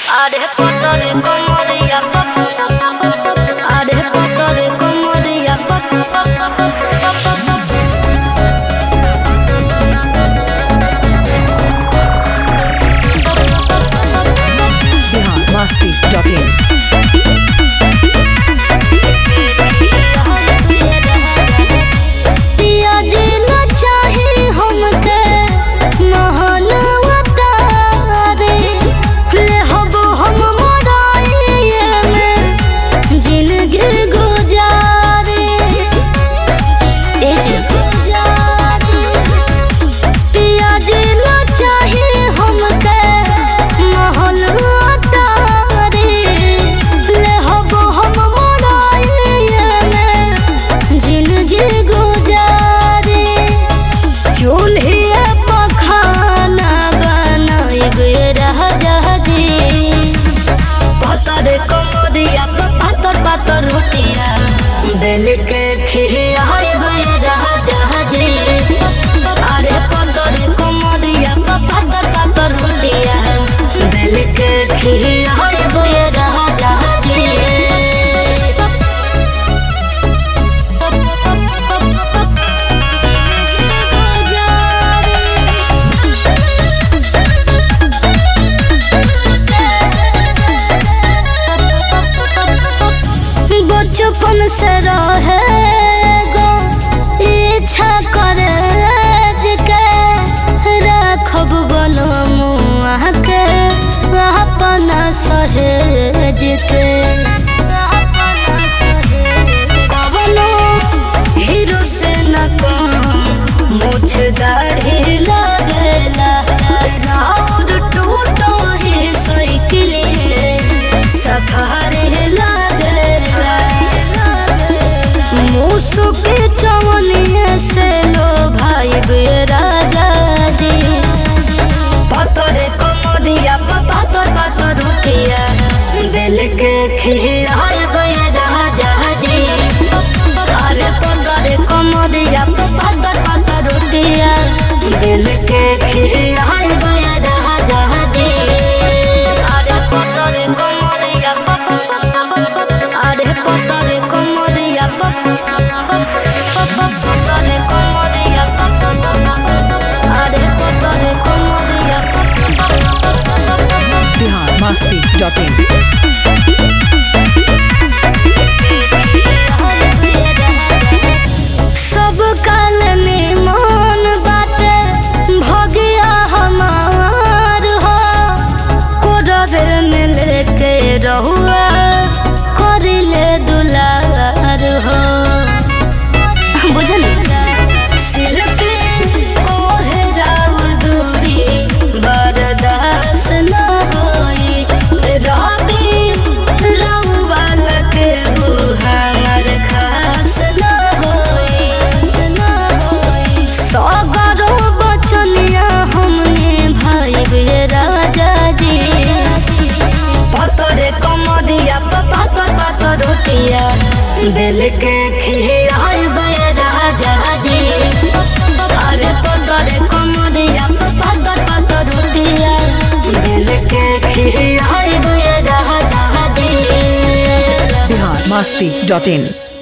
Are potore komodia Are potore komodia biharmasti.in दिल के खिया जहाजी अरे पतर कोमरिया पातर पातर रोटिया दिल के खिया जहाजी बचपन से रहे गो इच्छा करे के रखब बोलो मुआ के अपना सहेज के कवनो हीरो से न कम मुझ दाढ़ी लगेला राउर टूटो ही साइकिल सफारी मुसुके चवनिया से लो भाई बे राजा जी पतरे कोमरिया पातर पातर रोटिया दिल के खिया राजा जी अरे पतरे कोमरिया पातर पातर रोटिया दिल के खिया राजा जी अरे पतरे कोमरिया अरे पतरे कोमरिया biharmasti.in सब काल में मन बाटे भगिया हमार हो कोडर में लेके रहुआ करिले दुलार हो बुझल दिल के खिया राजा जी अरे पतरे कोमरिया पातर पातर रोटिया दिल के खिया राजा जी biharmasti.in